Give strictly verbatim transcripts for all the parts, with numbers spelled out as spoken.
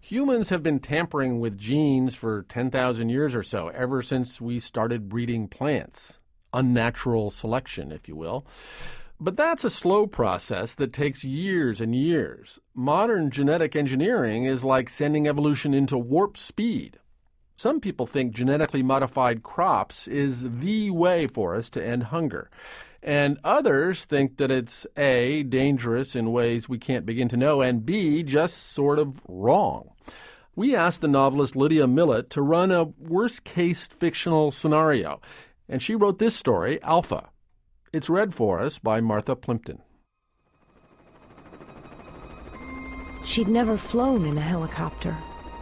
Humans have been tampering with genes for ten thousand years or so, ever since we started breeding plants. Unnatural selection, if you will. But that's a slow process that takes years and years. Modern genetic engineering is like sending evolution into warp speed. Some people think genetically modified crops is the way for us to end hunger. And others think that it's A, dangerous in ways we can't begin to know, and B, just sort of wrong. We asked the novelist Lydia Millet to run a worst-case fictional scenario, and she wrote this story, Alpha. It's read for us by Martha Plimpton. She'd never flown in a helicopter.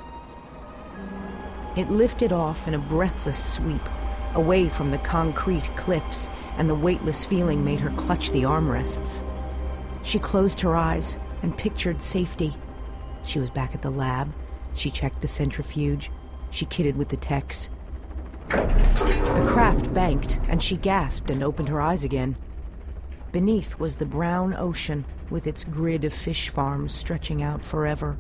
It lifted off in a breathless sweep, away from the concrete cliffs, and the weightless feeling made her clutch the armrests. She closed her eyes and pictured safety. She was back at the lab. She checked the centrifuge. She kidded with the techs. The craft banked, and she gasped and opened her eyes again. Beneath was the brown ocean, with its grid of fish farms stretching out forever.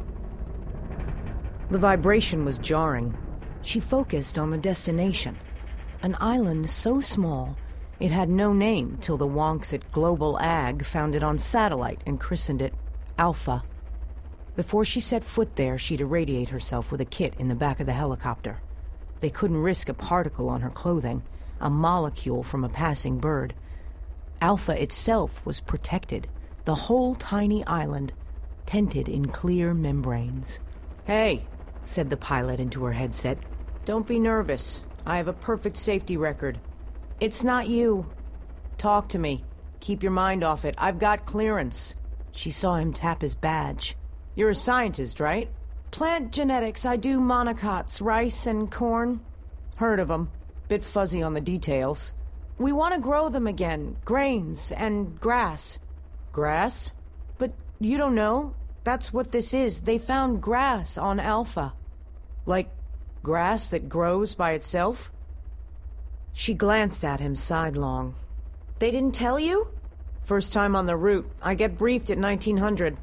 The vibration was jarring. She focused on the destination, an island so small it had no name till the wonks at Global Ag found it on satellite and christened it Alpha. Before she set foot there, she'd irradiate herself with a kit in the back of the helicopter. They couldn't risk a particle on her clothing, a molecule from a passing bird. Alpha itself was protected, the whole tiny island, tented in clear membranes. "Hey," said the pilot into her headset, "don't be nervous. I have a perfect safety record. It's not you. Talk to me. Keep your mind off it. I've got clearance." She saw him tap his badge. "You're a scientist, right?" "Plant genetics. I do monocots, rice and corn." "Heard of them. Bit fuzzy on the details." "We want to grow them again. Grains and grass." "Grass?" "But you don't know. That's what this is. They found grass on Alpha." "Like grass that grows by itself?" She glanced at him sidelong. "They didn't tell you?" "First time on the route. I get briefed at nineteen hundred.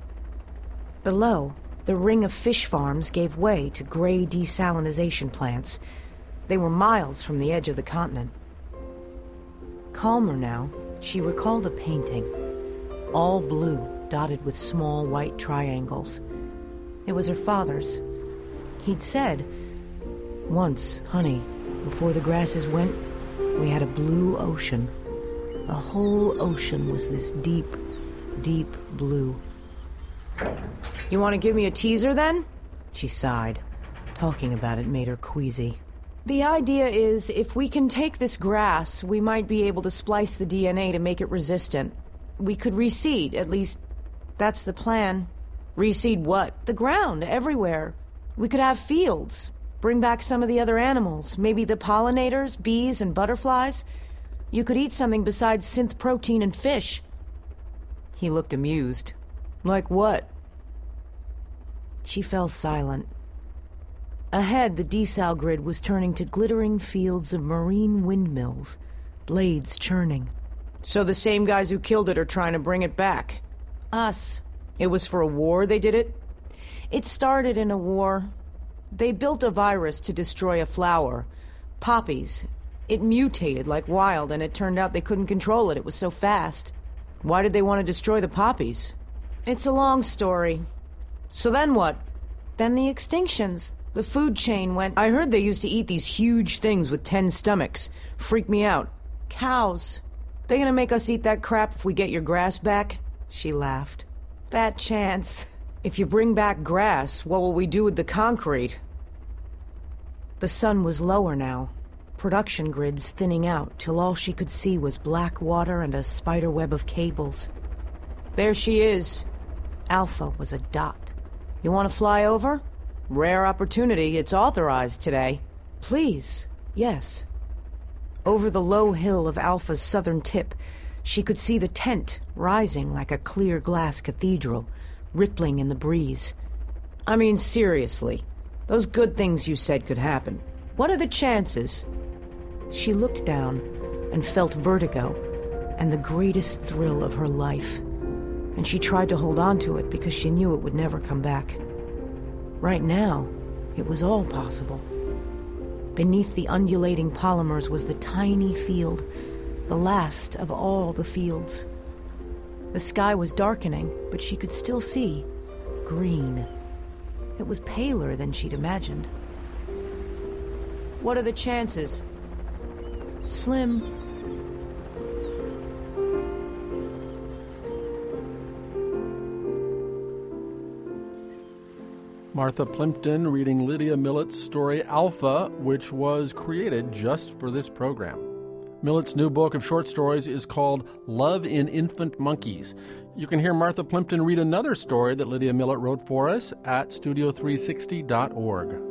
Below, the ring of fish farms gave way to gray desalinization plants. They were miles from the edge of the continent. Calmer now, she recalled a painting, all blue, dotted with small white triangles. It was her father's. He'd said, "Once, honey, before the grasses went, we had a blue ocean. The whole ocean was this deep, deep blue." "You want to give me a teaser, then?" She sighed. Talking about it made her queasy. "The idea is, if we can take this grass, we might be able to splice the D N A to make it resistant. We could reseed, at least that's the plan." "Reseed what?" "The ground, everywhere. We could have fields. Bring back some of the other animals, maybe the pollinators, bees and butterflies. You could eat something besides synth protein and fish." He looked amused. "Like what?" She fell silent. Ahead, the desal grid was turning to glittering fields of marine windmills, blades churning. "So the same guys who killed it are trying to bring it back?" "Us." "It was for a war they did it?" "It started in a war. They built a virus to destroy a flower. Poppies. It mutated like wild, and it turned out they couldn't control it. It was so fast." "Why did they want to destroy the poppies?" "It's a long story." "So then what?" "Then the extinctions. The food chain went..." "I heard they used to eat these huge things with ten stomachs. Freak me out." "Cows. They gonna make us eat that crap if we get your grass back?" She laughed. "Fat chance." "If you bring back grass, what will we do with the concrete?" The sun was lower now, production grids thinning out till all she could see was black water and a spider web of cables. "There she is." Alpha was a dot. "You want to fly over?" "Rare opportunity. It's authorized today." "Please, yes." Over the low hill of Alpha's southern tip, she could see the tent rising like a clear glass cathedral, rippling in the breeze. "I mean, seriously, those good things you said could happen. What are the chances?" She looked down and felt vertigo and the greatest thrill of her life, and she tried to hold on to it because she knew it would never come back. Right now, it was all possible. Beneath the undulating polymers was the tiny field, the last of all the fields. The sky was darkening, but she could still see green. It was paler than she'd imagined. What are the chances? Slim. Martha Plimpton reading Lydia Millett's story Alpha, which was created just for this program. Millett's new book of short stories is called Love in Infant Monkeys. You can hear Martha Plimpton read another story that Lydia Millett wrote for us at studio three sixty dot org.